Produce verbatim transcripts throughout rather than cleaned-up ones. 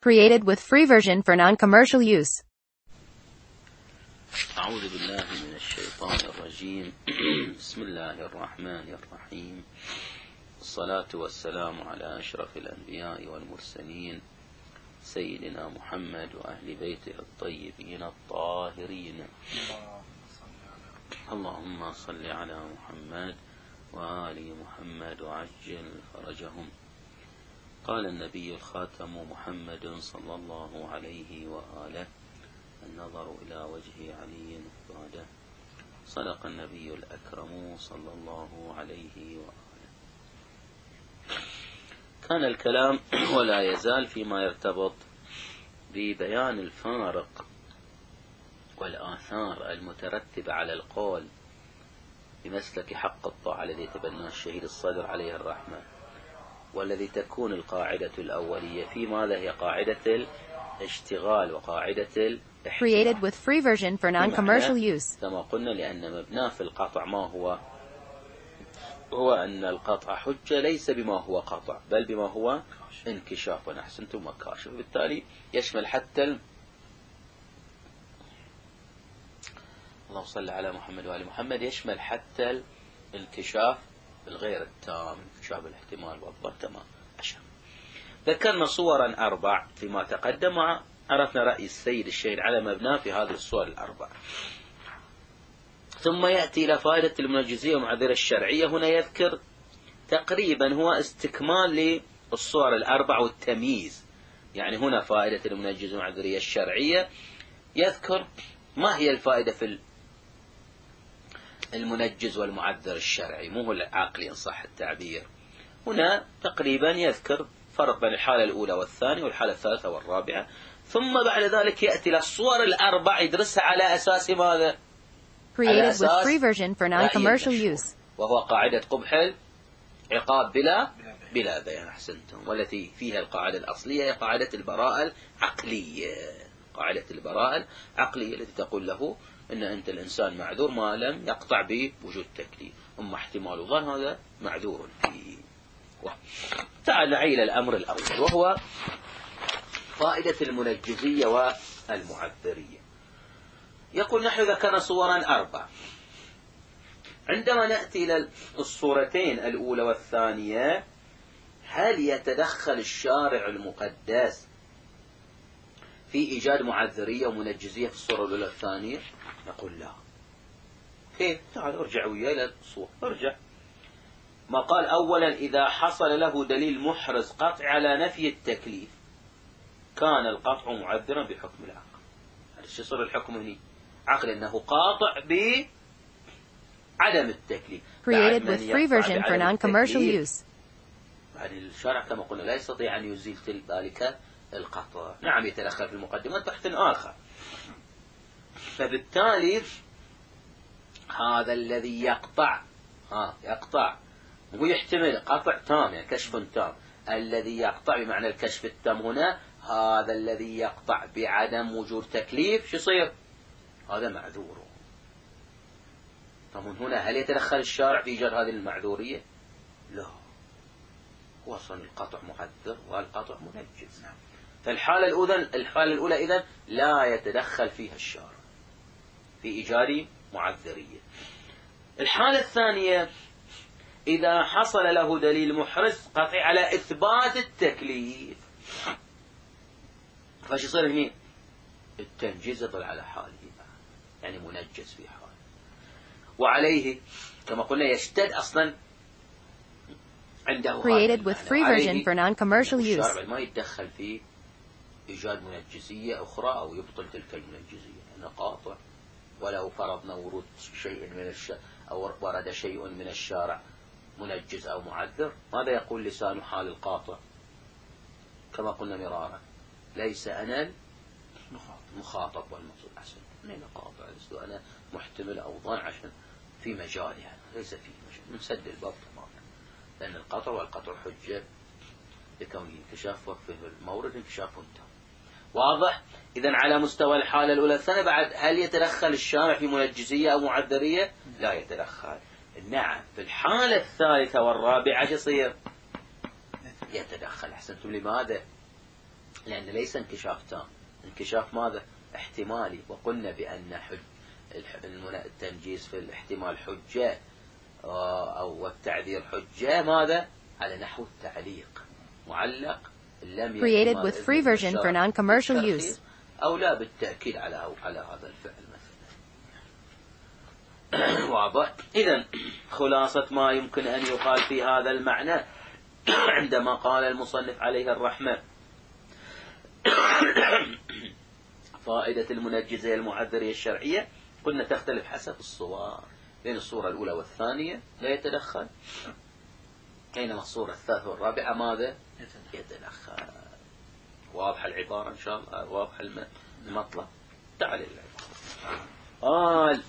Created with free version for non-commercial use. أعوذ بالله من الشيطان الرجيم. بسم الله الرحمن الرحيم. الصلاة والسلام على أشرف الأنبياء والمرسلين سيدنا محمد وأهل بيته الطيبين الطاهرين. اللهم صل على محمد وآل محمد وعجل فرجهم. قال النبي الخاتم محمد صلى الله عليه وآله: النظر إلى وجه علي عبادة. صدق النبي الأكرم صلى الله عليه وآله. كان الكلام ولا يزال فيما يرتبط ببيان الفارق والآثار المترتبة على القول بمسلك حق الطاعة الذي تبناه الشهيد الصدر عليه الرحمة، والذي تكون القاعدة الأولية في ماذا هي قاعدة الاشتغال وقاعدة الاحتمال. Created with free version for non-commercial use. كما قلنا لأن مبناه في القطع ما هو هو أن القطع حجة ليس بما هو قطع بل بما هو انكشاف، ونحسنتم وكاشف، بالتالي يشمل حتى ال... اللهم صل على محمد وآل محمد، يشمل حتى الانكشاف الغير التام، انكشاف الاحتمال والظن. تمام. أشهر ذكرنا صورا أربع فيما تقدم، عرفنا رأي السيد الشهيد على مبناه في هذه الصور الأربع. ثم يأتي إلى فائدة المنجزية والمعذرة الشرعية. هنا يذكر تقريبا هو استكمال للصور الأربع والتمييز، يعني هنا فائدة المنجزية والمعذرية الشرعية، يذكر ما هي الفائدة في المنجز والمعذر الشرعي، مو هو العقلي إن صح التعبير. هنا تقريبا يذكر فرق بين الحالة الأولى والثانية والحالة الثالثة والرابعة، ثم بعد ذلك يأتي للصور الأربع يدرسها على أساس ماذا؟ Created with free version for non-commercial use. وهو قاعدة قبح العقاب بلا بلا بيان. أحسنتم. والتي فيها القاعدة الأصلية هي قاعدة البراءة العقلية. قاعدة البراءة العقلية التي تقول له إن أنت الإنسان معذور ما لم يقطع بوجود تكليف، أما احتمال ظن هذا معذور فيه. تعال نعي إلى الأمر الأول، وهو فائدة المنجزية والمعذرية. يقول: نحن ذكرنا صورا أربع. عندما نأتي إلى الصورتين الأولى والثانية، هل يتدخل الشارع المقدس في إيجاد معذرية ومنجزية في الصورة الأولى والثانية؟ نقول لا. كيف؟ تعال ارجع وياي إلى الصورة. ارجع. ما قال أولا: إذا حصل له دليل محرز قطع على نفي التكليف كان القطع معذرا بحكم العقل. هذا شو صار الحكم هنا؟ عقل أنه قاطع بعدم التكليف. Created with free version for non-commercial use. يعني الشارع كما قلنا لا يستطيع أن يزيل ذلك القطع. نعم يتدخل في المقدمات بحث آخر. فبالتالي هذا الذي يقطع ها يقطع ويحتمل قطع تام، يعني كشف تام. الذي يقطع بمعنى الكشف التام هنا هذا الذي يقطع بعدم وجود تكليف، شو يصير؟ هذا معذور. طب هنا هل يتدخل الشارع في إيجاد هذه المعذورية؟ لا. هو أصلا القطع معذر والقطع منجز. فالحالة الأولى الحالة الأولى إذن لا يتدخل فيها الشارع في إيجاد معذرية. الحالة الثانية: إذا حصل له دليل محرز قطعي على إثبات التكليف، فاش يصير هنا؟ التنجيز يظل على حاله، يعني منجز في حاله. وعليه كما قلنا يشتد أصلا عنده Created with free version for non-commercial use. الشارع ما يتدخل في إيجاد منجزية أخرى أو يبطل تلك المنجزية، أنه قاطع. ولو فرضنا ورود شيء من الش... أو ورد شيء من الشارع منجز أو معذر، ماذا يقول لسان حال القاطع؟ كما قلنا مرارا: ليس أنا المخاطب والمقصود. أحسن، أنا قاطع، لست أنا محتمل أو ظن، عشان في مجالها ليس في مجال، نسد الباب تماما، لأن القطع والقطع حجة لكون الانكشاف وفيه المورد انكشاف تام. واضح؟ إذن على مستوى الحالة الأولى الثانية بعد، هل يتدخل الشارع في منجزية أو معذرية؟ لا يتدخل. نعم. في الحالة الثالثة والرابعة يصير يتدخل. أحسنتم. لماذا؟ لأن ليس انكشاف تام، انكشاف ماذا؟ احتمالي. وقلنا بأن حج التنجيس في الاحتمال حجة أو التعذير حجة ماذا؟ على نحو التعليق، معلق لم Created with free version for non-commercial use. أو لا بالتأكيد على أو على هذا الفعل مثلا. واضح؟ إذن خلاصة ما يمكن أن يقال في هذا المعنى عندما قال المصنف عليه الرحمة فائدة المنجزة المعذرية الشرعية، قلنا تختلف حسب الصور، بين الصورة الأولى والثانية لا يتدخل، بينما الصورة الثالثة والرابعة ماذا؟ يتدخل. واضح العبارة إن شاء الله؟ واضح المطلب؟ تعال العبارة. قال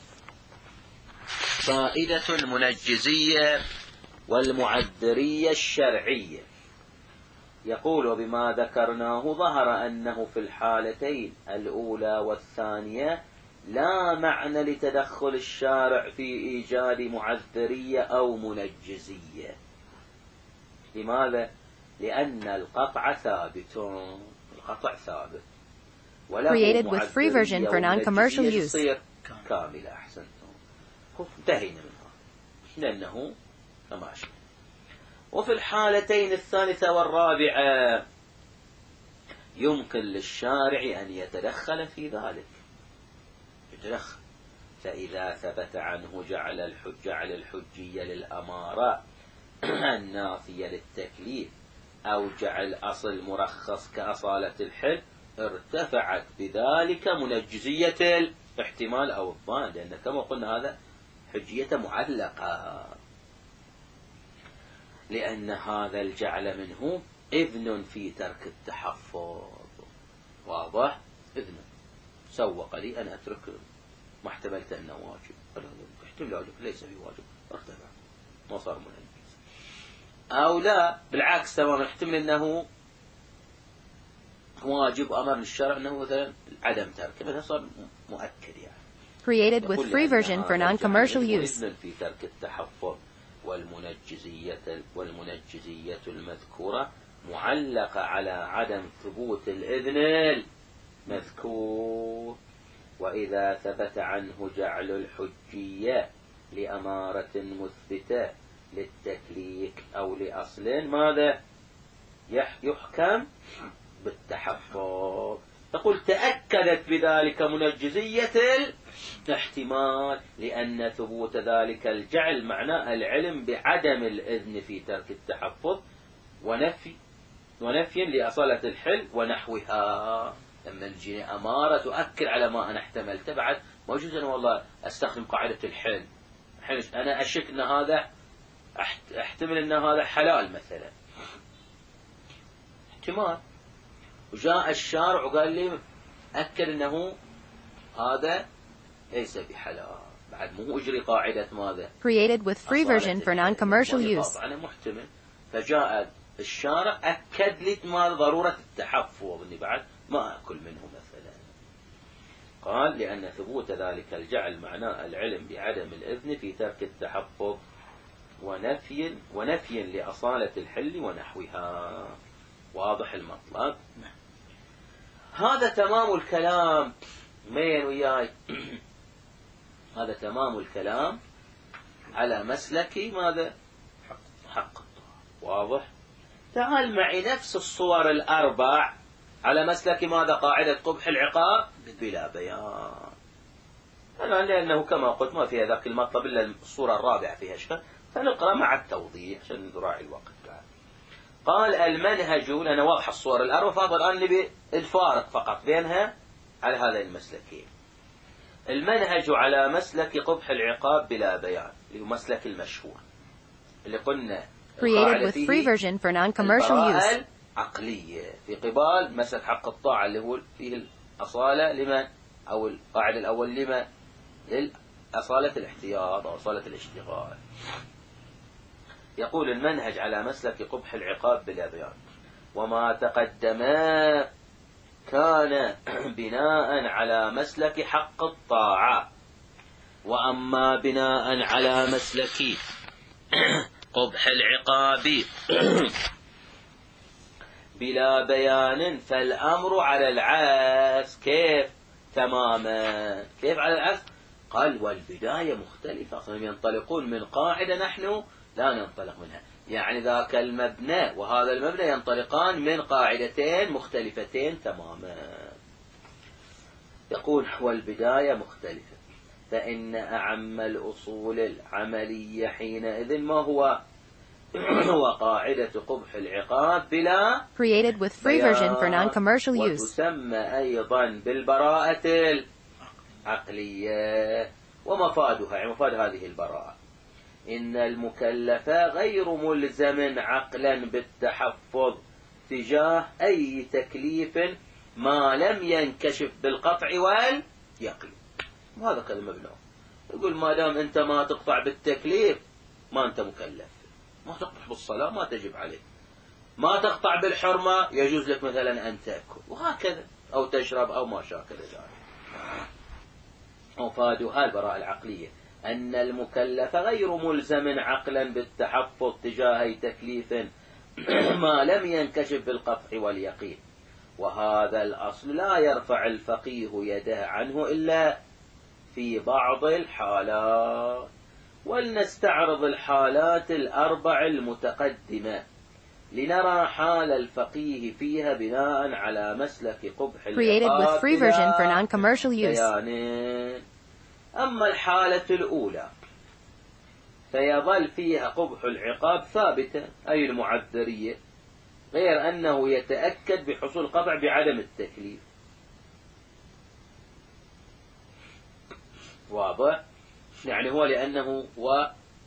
فائدة المنجزية والمعذرية الشرعية، يقول وبما ذكرناه ظهر أنه في الحالتين الأولى والثانية لا معنى لتدخل الشارع في إيجاد معذرية أو منجزية. لماذا؟ لأن القطع ثابت، القطع ثابت، Created with free version for non-commercial use. كاملة. أحسنتم، انتهينا منها لأنه تماشي. وفي الحالتين الثالثة والرابعة يمكن للشارع أن يتدخل في ذلك، يتدخل. فإذا ثبت عنه جعل الحج جعل الحجية للأمارة النافية للتكليف، أو جعل أصل مرخص كأصالة الحل، ارتفعت بذلك منجزية الاحتمال أو الظن، لأن كما قلنا هذا حجية معلقة، لأن هذا الجعل منه إذن في ترك التحفظ. واضح؟ إذن سوق لي أن أترك ما احتملت أنه واجب، احتمل ليس بواجب، ارتفع ما صار منجز. أو لا بالعكس تماما، احتمل أنه واجب، أمر الشرع أنه مثلا عدم تركه، مثلا صار مؤكد يعني. Created with free version for non-commercial use. إذن في ترك التحفظ. والمنجزية والمنجزية المذكورة معلقة على عدم ثبوت الإذن المذكور. وإذا ثبت عنه جعل الحجية لأمارة مثبتة للتكليف أو لأصل ماذا؟ يحكم بالتحفظ. تقول تأكدت بذلك منجزية الاحتمال، لأن ثبوت ذلك الجعل معناه العلم بعدم الإذن في ترك التحفظ ونفي ونفي لأصالة الحل ونحوها. لما نجي أمارة تؤكد على ما أنا احتملته، بعد موجود أنا والله أستخدم قاعدة الحل، أنا أشك أن هذا احتمل أن هذا حلال مثلا، احتمال، وجاء الشارع وقال لي أكد أنه هذا ليس بحلال، بعد مو أجري قاعدة ماذا؟ Created with free version for non-commercial use. أنا محتمل، فجاء الشارع أكد لي ما ضرورة التحفظ، إني بعد ما أكل منه مثلا. قال لأن ثبوت ذلك الجعل معناه العلم بعدم الإذن في ترك التحفظ ونفي ونفي لأصالة الحل ونحوها. واضح المطلب؟ هذا تمام الكلام. مين وياي؟ هذا تمام الكلام على مسلكي ماذا؟ حق الطاعة. واضح؟ تعال معي نفس الصور الأربع على مسلك ماذا؟ قاعدة قبح العقاب بلا بيان. الآن لأنه كما قلت ما فيها ذاك المطلب إلا الصورة الرابعة فيها إشكال، فنقرأ مع التوضيح عشان نراعي الوقت. قال المنهج، لأنا واضح الصور الأربعة، فقط الآن نبي الفارق فقط بينها على هذا المسلكين. المنهج على مسلك قبح العقاب بلا بيان، اللي هو مسلك المشهور اللي قلنا Created with free version for non-commercial use. عقلية في قبال مسلك حق الطاعة اللي هو فيه الأصالة لمن، أو القاعدة الأول لمن؟ للأصالة الاحتياط أو أصالة الاشتغال. يقول المنهج على مسلك قبح العقاب بلا بيان، وما تقدم كان بناء على مسلك حق الطاعة، وأما بناء على مسلك قبح العقاب بلا بيان فالأمر على العكس. كيف تماما؟ كيف على العكس؟ قال والبداية مختلفة، ينطلقون من قاعدة نحن لا ننطلق منها، يعني ذاك المبنى وهذا المبنى ينطلقان من قاعدتين مختلفتين تماما. يقول والبداية مختلفة، فإن أعم الأصول العملية حينئذ ما هو؟ هو قاعدة قبح العقاب بلا created with free version for non-commercial use. وتسمى أيضا بالبراءة العقلية. ومفادها، يعني مفاد هذه البراءة، إن المكلف غير ملزم عقلا بالتحفظ تجاه أي تكليف ما لم ينكشف بالقطع واليقين. وهذا كلمة ابنه يقول ما دام أنت ما تقطع بالتكليف ما أنت مكلف. ما تقطع بالصلاة ما تجب عليك، ما تقطع بالحرمة يجوز لك مثلا أن تأكل، وهكذا، أو تشرب أو ما شاكل ذلك. مفادها البراءة العقلية، أن المكلف غير ملزم عقلا بالتحفظ تجاه تكليف ما لم ينكشف بالقطع واليقين. وهذا الأصل لا يرفع الفقيه يده عنه إلا في بعض الحالات. ولنستعرض الحالات الأربع المتقدمة لنرى حال الفقيه فيها بناء على مسلك قبح العقاب بيان. أما الحالة الأولى فيظل فيها قبح العقاب ثابتا، أي المعذرية، غير أنه يتأكد بحصول قطع بعدم التكليف. واضح؟ يعني هو لأنه و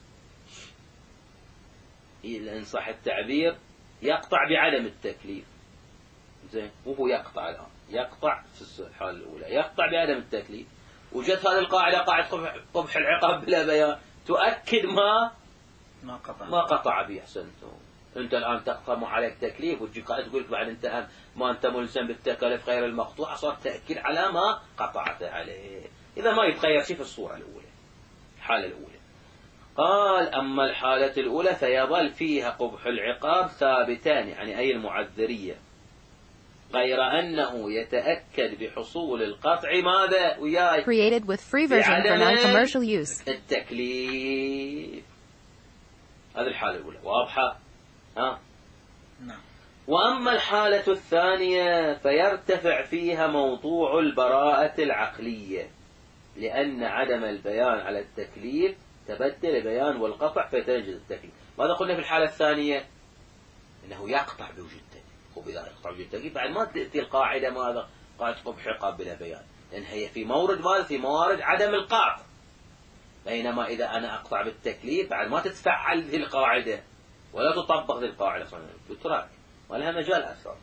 إن صح التعبير يقطع بعدم التكليف. زين، وهو يقطع الآن، يقطع في الحالة الأولى يقطع بعدم التكليف. وجدت هذه القاعدة قاعدة قبح العقاب بلا بيان تؤكد ما ما قطع ما قطع به. أحسنتم. أنت الآن تقطع عليك تكليف وتجي قاعدة تقول لك بعد أنت ما أنت ملزم بالتكليف غير المقطوع، صار تأكيد على ما قطعت عليه. إذا ما يتغير شيء في الصورة الأولى، الحالة الأولى. قال أما الحالة الأولى فيظل فيها قبح العقاب ثابتان، يعني أي المعذرية، غير أنه يتأكد بحصول القطع ماذا وياي created with free version for non-commercial use. التكليف. هذه الحالة الأولى واضحة. ها؟ نعم. وأما الحالة الثانية فيرتفع فيها موضوع البراءة العقلية، لأن عدم البيان على التكليف تبدل بيان والقطع فيتنجز التكليف. ماذا قلنا في الحالة الثانية؟ إنه يقطع بوجود التكليف. وبإذا يقطع بوجود التكليف بعد ما تأتي القاعدة ماذا؟ قاعدة قبح عقاب بلا بيان، لأن هي في مورد ماذا؟ في موارد عدم القطع. بينما إذا أنا أقطع بالتكليف بعد ما تتفعل ذي القاعدة ولا تطبق ذي القاعدة، تترك ولها مجال أساسا.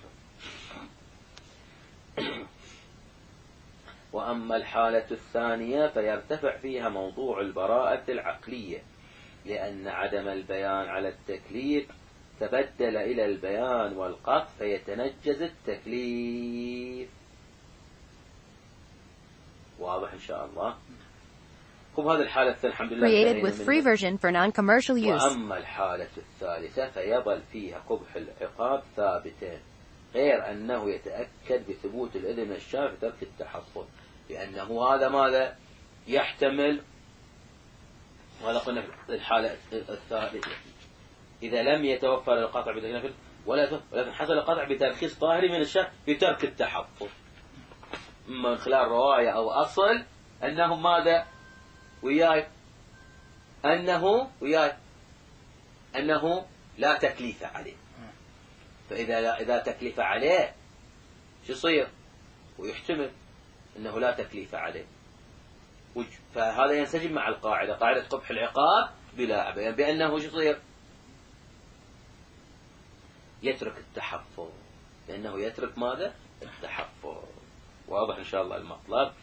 وأما الحالة الثانية فيرتفع فيها موضوع البراءة العقلية، لأن عدم البيان على التكليف تبدل إلى البيان والقطع فيتنجز التكليف. واضح إن شاء الله. خب هذه الحالة الثانية الحمد لله created with free version for non-commercial use. وأما الحالة الثالثة فيظل فيها قبح العقاب ثابتين، غير أنه يتأكد بثبوت الإذن من الشارع في ترك التحفظ، لأنه هذا ماذا يحتمل. وهذا قلنا في الحالة الثالثة إذا لم يتوفر القطع بتكليف ولا ولكن حصل القطع بترخيص ظاهري من الشارع في ترك التحفظ، من خلال رواية أو أصل أنه ماذا وياي أنه وياي أنه لا تكليف عليه. فإذا لا إذا تكليف عليه شو يصير؟ ويحتمل أنه لا تكليف عليه، فهذا ينسجم مع القاعدة، قاعدة قبح العقاب بلا بيان، بأنه شو يصير؟ يترك التحفظ، لأنه يترك ماذا؟ التحفظ. واضح إن شاء الله المطلب.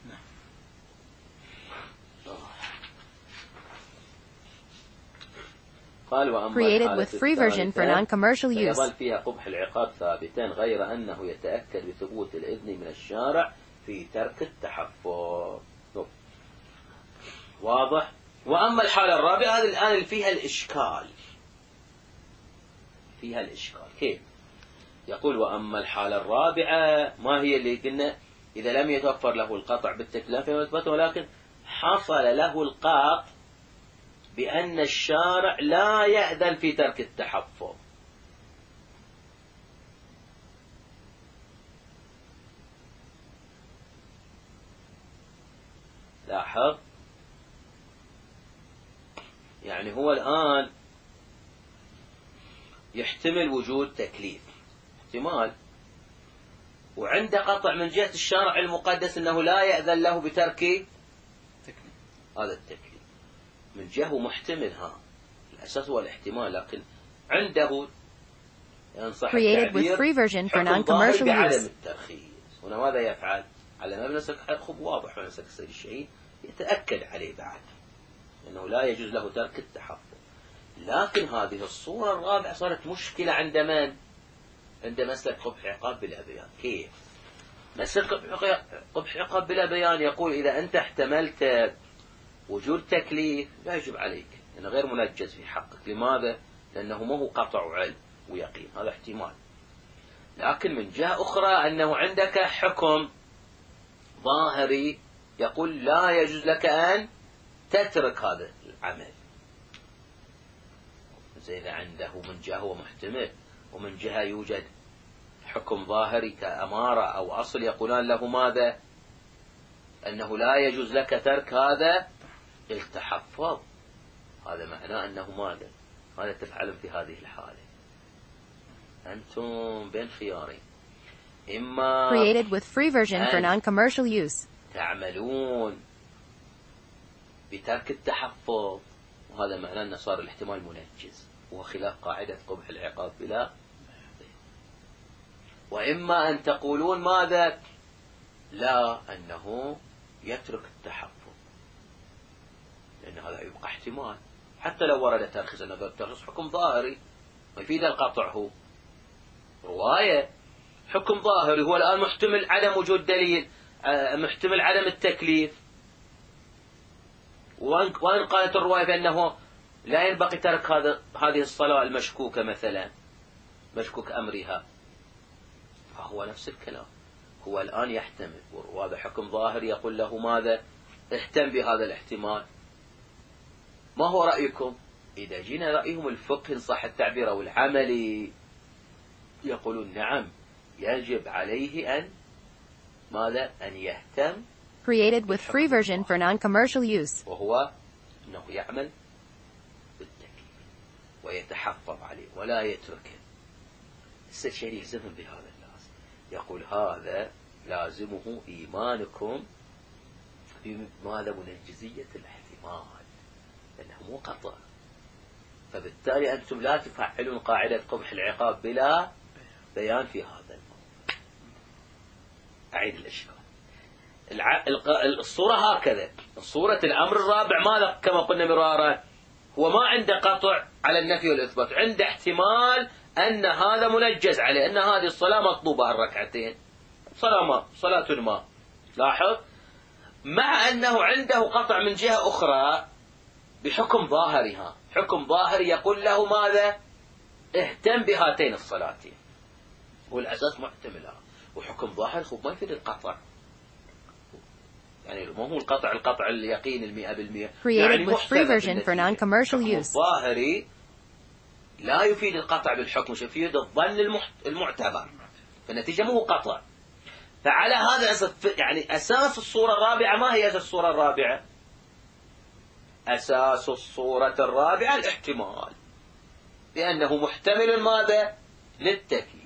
قال وأما created with free version for non-commercial use. يظل فيها قبح العقاب ثابتا، غير أنه يتأكد بثبوت الإذن من الشارع في ترك التحفظ. واضح. وأما الحالة الرابعة هذه الآن فيها الإشكال، فيها الإشكال كيف؟ يقول وأما الحالة الرابعة ما هي اللي قلنا إذا لم يتوفر له القطع بالتكليف فيثبته، ولكن حصل له القطع بأن الشارع لا يأذن في ترك التحفظ. لاحظ، يعني هو الآن يحتمل وجود تكليف احتمال، وعنده قطع من جهة الشارع المقدس أنه لا يأذن له بترك هذا التكليف من جهة محتمل. ها الأساس هو الاحتمال، لكن عنده ينصح التعبير حكم ظاهر بعدم الترخيص. هنا ماذا يفعل؟ على مبنى خب واضح من السيد الشهيد يتأكد عليه بعد أنه لا يجوز له ترك التحفظ. لكن هذه الصورة الرابعة صارت مشكلة عند من؟ عند مسلك قبح عقاب بلا بيان. كيف؟ مسلك قبح عقاب بلا بيان يقول إذا أنت احتملت وجود تكليف لا يجب عليك، لأنه يعني غير منجز في حقك. لماذا؟ لأنه ما هو قطع علم ويقين، هذا احتمال. لكن من جهة أخرى أنه عندك حكم ظاهري يقول لا يجوز لك أن تترك هذا العمل. إذا عنده من جهة هو محتمل، ومن جهة يوجد حكم ظاهري كأمارة أو أصل يقولان له ماذا؟ أنه لا يجوز لك ترك هذا التحفظ. هذا معناه أنه ماذا؟ ماذا تفعلون في هذه الحالة؟ أنتم بين خيارين، إما created with free version for non-commercial use تعملون بترك التحفظ، وهذا معناه أن صار الاحتمال منجز وهو خلاف قاعدة قبح العقاب بلا، وإما أن تقولون ماذا؟ لا، أنه يترك التحفظ، لأن هذا يبقى احتمال حتى لو ورد ترخيص. أنه الترخيص حكم ظاهري ما يفيد القطع، هو رواية حكم ظاهري. هو الآن محتمل عدم وجود دليل، محتمل عدم التكليف، وأن قالت الرواية بأنه لا ينبغي ترك هذا هذه الصلاة المشكوكة مثلا، مشكوك أمرها، فهو نفس الكلام. هو الآن يحتمل، وهذا حكم ظاهر يقول له ماذا؟ اهتم بهذا الاحتمال. ما هو رأيكم؟ إذا جينا رأيهم الفقه إن صح التعبير أو العملي يقولون نعم يجب عليه أن ماذا؟ أن يهتم created with free version for non-commercial use، وهو أنه يعمل بالتكليف ويتحفظ عليه ولا يتركه. السيد الشهيد يلزمهم بهذا الناس، يقول هذا لازمه إيمانكم بماذا؟ منجزية الاحتمال، لأنه مو قطع. فبالتالي أنتم لا تفعلون قاعدة قبح العقاب بلا بيان في هذا الموضوع. أعيد الإشكال. الصورة هكذا، الصورة الأمر الرابع ماذا كما قلنا مرارا؟ هو ما عنده قطع على النفي والإثبات، عنده احتمال أن هذا منجز عليه، أن هذه الصلاة مطلوبة الركعتين، صلاة ما صلاة ما. لاحظ، مع أنه عنده قطع من جهة أخرى بحكم ظاهرها، حكم ظاهر يقول له ماذا؟ اهتم بهاتين الصلاتين، والأساس محتملها، وحكم ظاهر خب ما يفيد القطع، يعني ما هو القطع القطع اليقين المئة بالمئة، created with free version for non-commercial use. ظاهري لا يفيد القطع بالحكم، يفيد الظن المعتبر، فالنتيجة مو قطع. فعلى هذا أساس، يعني أساس الصورة الرابعة ما هي أساس الصورة الرابعة؟ أساس الصورة الرابعة الاحتمال، لأنه محتمل ماذا؟ للتكليف،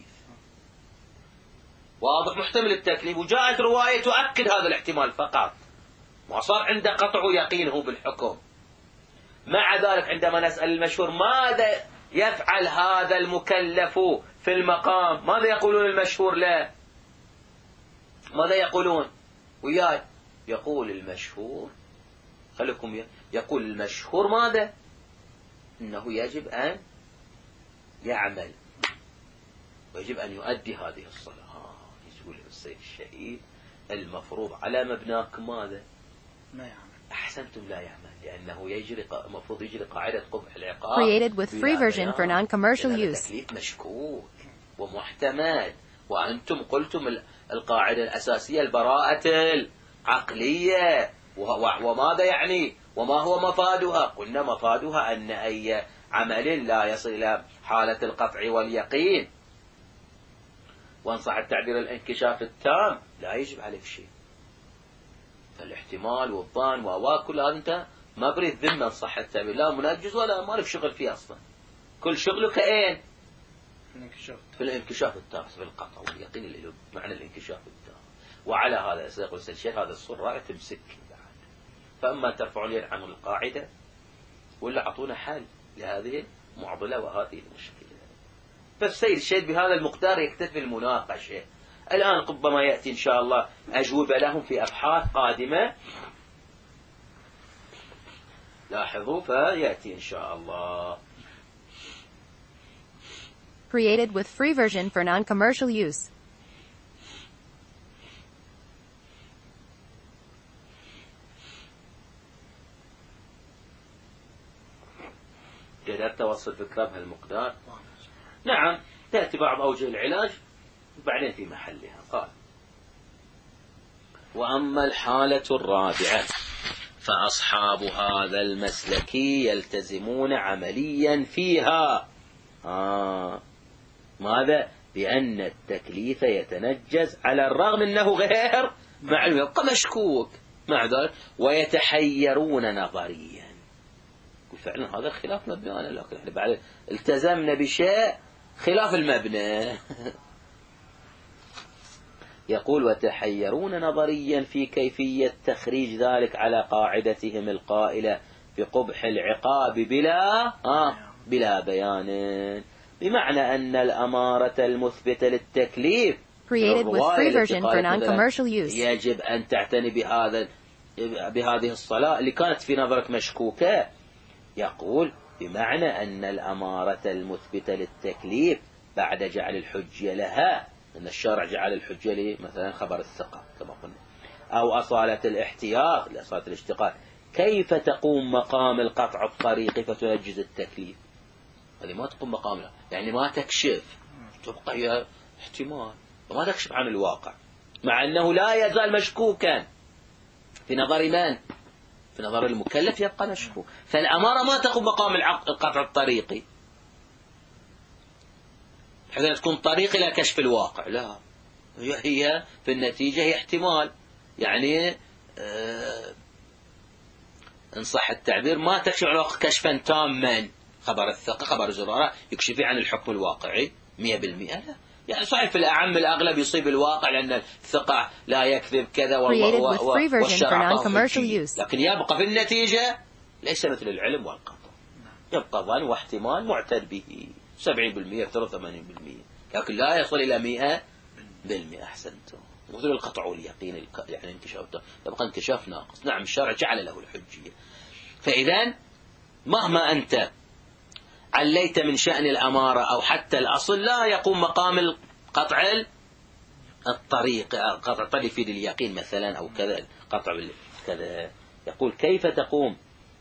واضح، محتمل التكليف، وجاءت رواية تؤكد هذا الاحتمال فقط، وصار عنده قطع يقينه بالحكم. مع ذلك عندما نسأل المشهور ماذا يفعل هذا المكلف في المقام، ماذا يقولون المشهور له؟ ماذا يقولون وياي؟ يقول المشهور، خليكم، يقول المشهور ماذا؟ إنه يجب أن يعمل ويجب أن يؤدي هذه الصلاة. يقول السيد الشهيد المفروض على مبناكم ماذا؟ لا يعمل. أحسنتم، لا يعمل، لأنه يجري المفروض يجري قاعدة قبح العقاب created with free version for non-commercial use. تكليف مشكوك ومحتمل. وأنتم قلتم القاعدة الأساسية البراءة العقلية، وماذا يعني وما هو مفادها؟ قلنا مفادها أن أي عمل لا يصل إلى حالة القطع واليقين، وإن صح التعبير الانكشاف التام، لا يجب عليك شيء. فالاحتمال والظن وكل هذا أنت ما بريد ذمة صح التعبير، لا منجز ولا ما لك شغل فيه أصلا، كل شغلك أين؟ في الانكشاف التام، في القطع واليقين اللي هو معنى الانكشاف التام. وعلى هذا سيقول الشيخ هذا الصور رائع تمسك بعد، فأما ترفعون اليد عن القاعدة ولا أعطونا حل لهذه المعضلة وهذه المشكلة. فالسيد الشيخ بهذا المقدار يكتفي المناقشة. الآن ربما يأتي إن شاء الله أجوبة لهم في أبحاث قادمة، لاحظوا، فيأتي إن شاء الله. Created with free version for non-commercial use. قدرت توصل فكرة بهالمقدار؟ نعم. تأتي بعض أوجه العلاج بعدين في محلها. قال: وأما الحالة الرابعة فأصحاب هذا المسلك يلتزمون عمليا فيها آه. ماذا؟ بأن التكليف يتنجز على الرغم أنه غير معلوم، يبقى مشكوك مع ذلك، ويتحيرون نظريا. فعلا هذا خلاف مبنى، لكن احنا بعد التزمنا بشيء خلاف المبنى. يقول: وتحيرون نظريا في كيفية تخريج ذلك على قاعدتهم القائلة بقبح العقاب بلا آه بلا بيان، بمعنى أن الأمارة المثبتة للتكليف Created with free version for non-commercial use. يجب أن تعتني بهذا بهذه الصلاة اللي كانت في نظرك مشكوكة. يقول: بمعنى أن الأمارة المثبتة للتكليف بعد جعل الحجة لها، أن الشرع جعل الحجة لي مثلا خبر الثقة كما قلنا، أو أصالة الاحتياط لأصالة الاشتقاق، كيف تقوم مقام القطع الطريقي فتنجز التكليف؟ هذه ما تقوم مقام، يعني ما تكشف، تبقى هي احتمال وما تكشف عن الواقع، مع أنه لا يزال مشكوكا في نظر من؟ في نظر المكلف يبقى مشكوك. فالأمارة ما تقوم مقام القطع الطريقي حتى تكون طريق إلى كشف الواقع، لا، هي في النتيجة هي احتمال، يعني اه إن صح التعبير ما تكشف عن الواقع كشفا تاما. خبر الثقة خبر زرارة يكشف عن الحكم الواقعي مئة بالمئة، لا، يعني صحيح في الأعم الأغلب يصيب الواقع لأن الثقة لا يكذب كذا والشرع، لكن يبقى في النتيجة ليس مثل العلم والقطع، يبقى ظن واحتمال معتد به سبعين بالمئة ثمانين بالمئة، لكن لا يصل إلى مئة بالمئة. أحسنتم. مثل القطع واليقين يعني انكشاف، يبقى انكشاف ناقص. نعم الشرع جعل له الحجية. فإذا مهما أنت عليت من شأن الأمارة أو حتى الأصل لا يقوم مقام القطع الطريق، قطع الطريق في اليقين مثلا أو كذا، قطع كذا. يقول: كيف تقوم،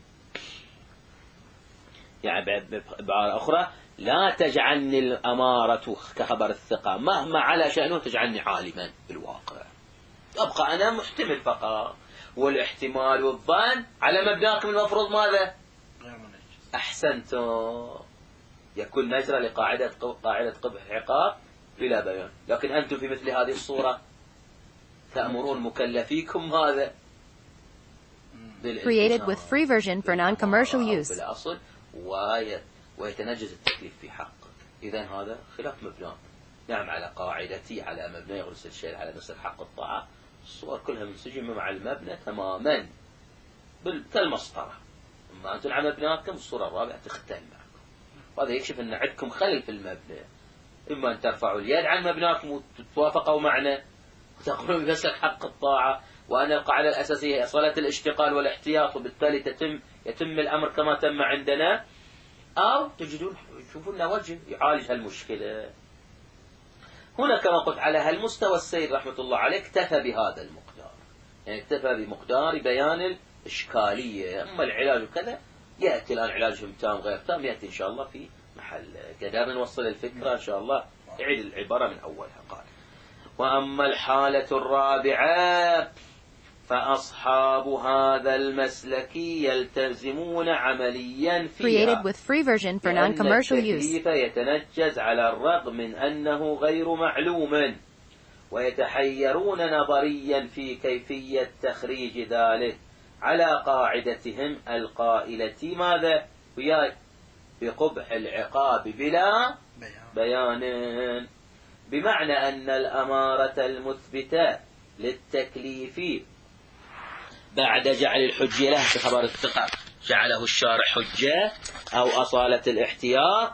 يعني بعبارة أخرى: لا تجعلني الأمارة كخبر الثقة مهما على شأنه تجعلني عالما بالواقع، أبقى أنا محتمل فقط، والاحتمال والظن على مبناكم المفروض ماذا؟ أحسنتم، يكون نجرة لقاعدة قاعدة قبح العقاب بلا بيان. لكن أنتم في مثل هذه الصورة تأمرون مكلفيكم ماذا؟ Created with free version for non-commercial use. بالأصل ويتنجز التكليف في حقك. إذن هذا خلاف مبنى. نعم على قاعدتي على مبنى يغرس الشيء على نفس الحق الطاعة، الصور كلها منسجمة مع المبنى تماما كالمسطرة. أما أنتم على مبناكم الصورة الرابعة تختل معكم، وهذا يكشف أن عندكم خلل في المبنى. إما أن ترفعوا اليد عن مبناكم وتتوافقوا معنا وتقولون بمسلك حق الطاعة، وأن القاعدة الأساسية هي صلاة الاشتغال والاحتياط، وبالتالي تتم يتم الأمر كما تم عندنا، أو تجدون تشوفون وجه يعالج هالمشكلة. هنا كما قلت على هالمستوى السيد رحمة الله عليه اكتفى بهذا المقدار، يعني اكتفى بمقدار بيان الإشكالية. أما العلاج وكذا يأتي الآن علاجهم تام غير تام، يأتي إن شاء الله في محل. قدرنا نوصل الفكرة إن شاء الله. يعيد العبارة من أولها. قال وأما الحالة الرابعة فأصحاب هذا المسلك يلتزمون عمليا فيها Created with free version for non-commercial use. التكليف يتنجز على الرغم من أنه غير معلوم، ويتحيرون نظريا في كيفية تخريج ذلك على قاعدتهم القائلة ماذا؟ وياي بقبح العقاب بلا بيان، بمعنى أن الأمارة المثبتة للتكليف بعد جعل الحجة له في خبر الثقة جعله الشارع حجة أو أصالة الاحتياط،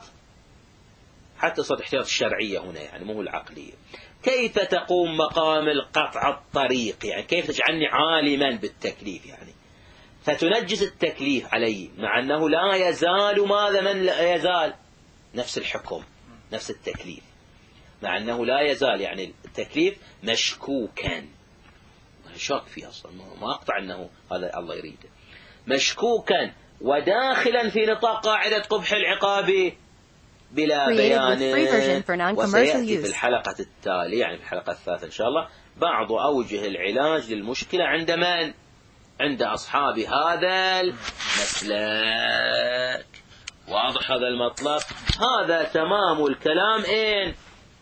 حتى صوت الاحتياط الشرعية هنا يعني مو العقلية. كيف تقوم مقام القطع الطريق؟ يعني كيف تجعلني عالما بالتكليف يعني فتنجز التكليف علي، مع أنه لا يزال ماذا من لا يزال نفس الحكم نفس التكليف، مع أنه لا يزال يعني التكليف مشكوكا، شك فيه أصلا ما أقطع أنه هذا الله يريده، مشكوكا وداخلا في نطاق قاعدة قبح العقاب بلا بيان. وسيأتي في الحلقة التالية يعني في الحلقة الثالثة إن شاء الله بعض أوجه العلاج للمشكلة عند من؟ عند أصحاب هذا المسلك. واضح هذا المطلب؟ هذا تمام الكلام إن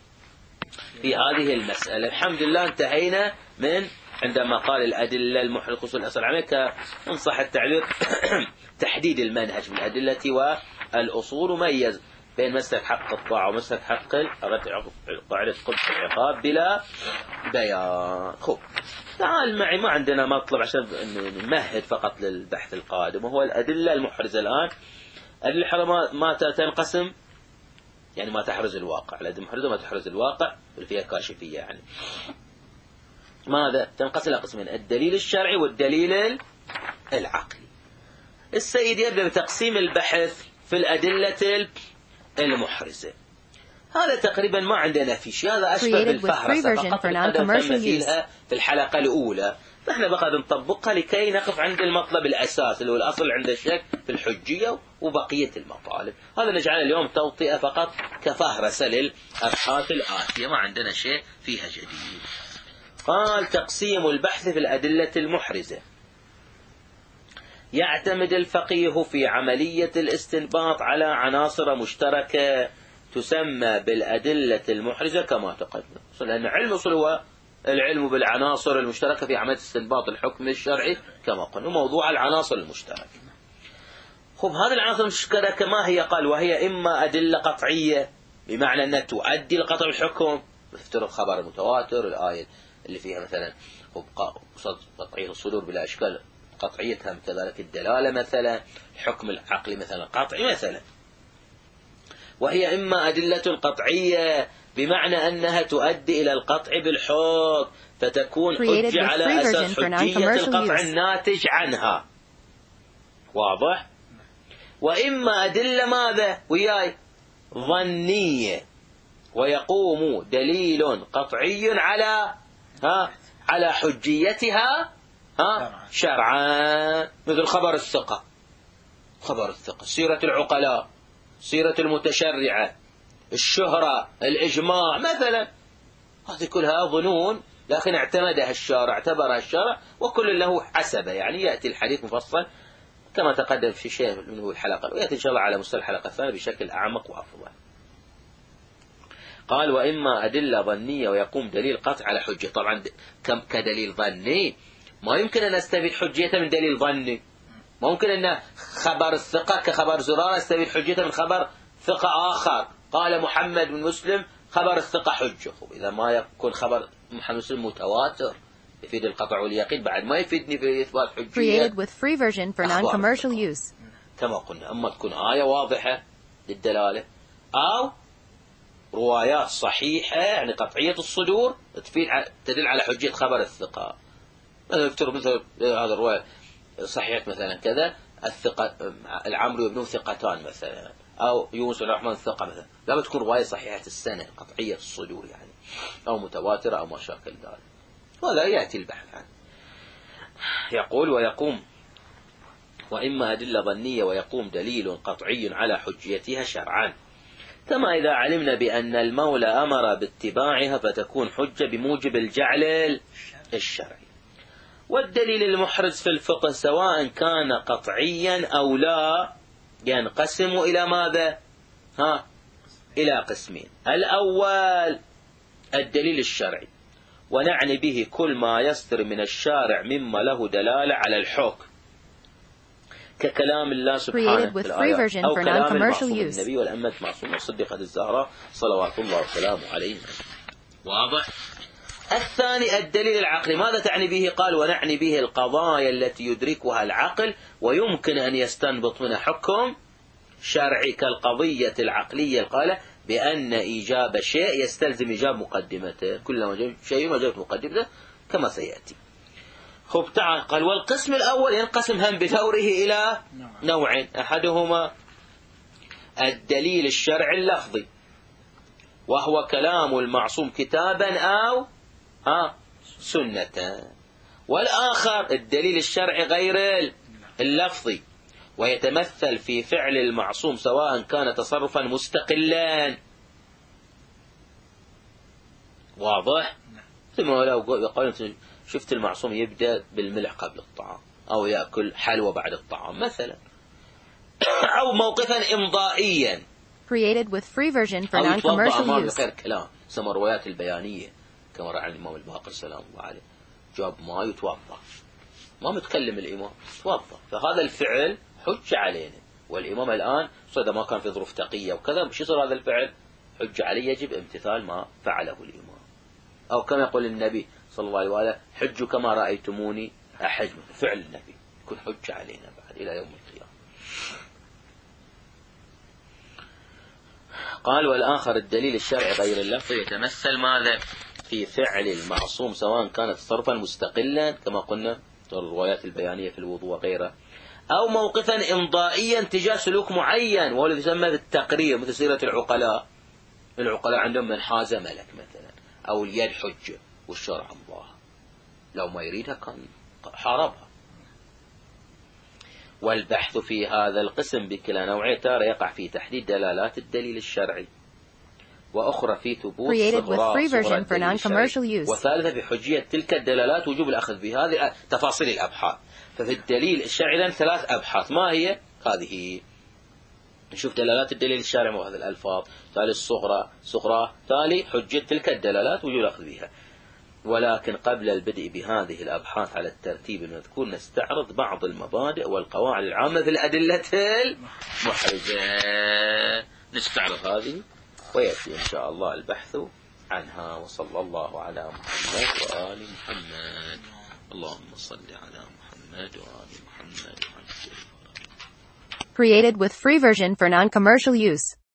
في هذه المسألة. الحمد لله انتهينا من عندما قال الأدلة المحرقة والأصل عليك إن صح التعبير تحديد المنهج بالأدلة والأصول، وميز بين مسلك حق الطاعة ومسلك حق قاعدة قبح العقاب بلا بيان. خب تعال معي، ما عندنا مطلب عشان نمهد فقط للبحث القادم، وهو الأدلة المحرزة. الآن الأدلة ما تنقسم يعني ما تحرز الواقع، الأدلة المحرزة ما تحرز الواقع اللي فيها كاشفية يعني ماذا تنقسم إلى قسمين، الدليل الشرعي والدليل العقلي. السيد يبدأ بتقسيم البحث في الأدلة المحرزة. هذا تقريبا ما عندنا في شيء، هذا أشبه بالفهرسة فقط مثيلها في الحلقة الأولى، فإحنا بقى نطبقها لكي نقف عند المطلب الأساس اللي هو الأصل عند الشك في الحجية وبقية المطالب. هذا نجعل اليوم توطئة فقط كفهرسة للأبحاث الآتية، ما عندنا شيء فيها جديد. قال تقسيم البحث في الأدلة المحرزة. يعتمد الفقيه في عملية الاستنباط على عناصر مشتركة تسمى بالأدلة المحرزة كما تقدم، لأن علم الأصول هو العلم بالعناصر المشتركة في عملية استنباط الحكم الشرعي كما قلنا، موضوع العناصر المشتركة. خب هذه العناصر المشتركة ما هي؟ قال وهي إما أدلة قطعية بمعنى أنها تؤدي لقطع الحكم، افترض خبر متواتر، الآية اللي فيها مثلا قطعية الصدور بلا إشكال قطعيتها، كذلك الدلالة مثلا، الحكم العقلي مثلا قطعي مثلا. وهي إما أدلة قطعية بمعنى أنها تؤدي إلى القطع بالحكم فتكون حجة على أساس حجية القطع الناتج عنها. واضح؟ وإما أدلة ماذا؟ وياي ظنية ويقوم دليل قطعي على ها على حجيتها ها شرعا، مثل خبر الثقة، خبر الثقة، سيرة العقلاء، سيرة المتشرعة، الشهرة، الإجماع مثلا، هذه كلها ظنون لكن اعتمدها الشارع، اعتبرها الشارع، وكل له حسبه. يعني يأتي الحديث مفصل كما تقدم في شيء منه الحلقة، ويأتي إن شاء الله على مستوى الحلقة الثانية بشكل أعمق وأفضل. قال وإما أدلة ظنية ويقوم دليل قطع على حجة. طبعا كدليل ظني ما يمكن أن نستفيد حجيته من دليل ظني، ما ممكن أن خبر الثقة كخبر زرارة نستفيد حجيته من خبر ثقة آخر، قال محمد بن مسلم خبر الثقة حجة. إذا ما يكون خبر محمد بن مسلم متواتر يفيد القطع واليقين، بعد ما يفيدني في إثبات حجية. Created with free version for non-commercial use. كما قلنا أما تكون آية واضحة للدلالة أو روايات صحيحة يعني قطعية الصدور تفيد تدل على حجية خبر الثقة. مثلا افترض مثل هذا الرواية صحيحة مثلا كذا الثقة العمرو بن ثقتان مثلا، أو يونس بن الرحمن ثقة مثلا، لا تكون رواية صحيحة السنة قطعية الصدور يعني، أو متواترة أو ما شاكل ذلك. ولا يأتي البحث عنه. يقول ويقوم وإما أدلة ظنية ويقوم دليل قطعي على حجيتها شرعا كما إذا علمنا بأن المولى أمر باتباعها فتكون حجة بموجب الجعل الشرعي. والدليل المحرز في الفقه سواء كان قطعيا أو لا ينقسم إلى ماذا؟ ها إلى قسمين. الأول الدليل الشرعي، ونعني به كل ما يصدر من الشارع مما له دلالة على الحكم، ككلام الله سبحانه في الآيات أو كلام المعصوم النبي والأمة معصومة الصديقة الزهراء صلوات الله وسلامه عليهم. واضح؟ الثاني الدليل العقلي، ماذا تعني به؟ قال ونعني به القضايا التي يدركها العقل ويمكن أن يستنبط منها حكم شرعي، كالقضية العقلية القائلة بأن إيجاب شيء يستلزم إيجاب مقدمته، كلما جاء شيء ما جاءت مقدمته كما سيأتي. خب تعال، قال والقسم الأول ينقسم هم بدوره إلى نوعين، أحدهما الدليل الشرعي اللفظي وهو كلام المعصوم كتابا أو ها سنة، والآخر الدليل الشرعي غير اللفظي ويتمثل في فعل المعصوم سواء كان تصرفا مستقلا. واضح؟ ثم لو يقول شفت المعصوم يبدأ بالملح قبل الطعام أو يأكل حلوى بعد الطعام مثلا، أو موقفا إمضائيا created with free version for أو non-commercial يتوضأ use. غير كلام، سمى الروايات البيانية كما رأى الإمام الباقر سلام الله عليه، جاب ما يتوضأ، ما متكلم الإمام توضأ، فهذا الفعل حجة علينا. والإمام الآن صدق ما كان في ظروف تقية وكذا، مش يصير هذا الفعل حجة عليه، يجب امتثال ما فعله الإمام. أو كما يقول النبي صلى الله عليه وآله حجوا كما رأيتموني أحج، فعل النبي يكون حجة علينا بعد إلى يوم القيامة. قال والآخر الدليل الشرعي غير اللفظ يتمثل ماذا؟ في فعل المعصوم سواء كانت تصرفا مستقلا كما قلنا الروايات البيانية في الوضوء وغيره، أو موقفا إمضائيا تجاه سلوك معين، وهو الذي يسمى بالتقرير، مثل سيرة العقلاء. العقلاء عندهم من حاز ملك مثلا، أو اليد حجة والشرع الله، لو ما يريدها كان حاربها. والبحث في هذا القسم بكلا نوعين تارة يقع في تحديد دلالات الدليل الشرعي، وأخرى في ثبوت صغرى، وثالثة في حجية تلك الدلالات وجوب الأخذ بهذه تفاصيل الأبحاث. ففي الدليل الشرعي ثلاث أبحاث، ما هي هذه؟ نشوف دلالات الدليل الشرعي وهذه الألفاظ، تالي الصغرى صغرى، تالي حجية تلك الدلالات وجوب الأخذ بها. ولكن قبل البدء بهذه الأبحاث على الترتيب المذكور نستعرض بعض المبادئ والقواعد العامة في الأدلة المحرجة، نستعرض هذه ويأتي إن شاء الله البحث عنها. وصلى الله على محمد وآل محمد. اللهم صل على محمد وآل محمد. Created with free version for non-commercial use.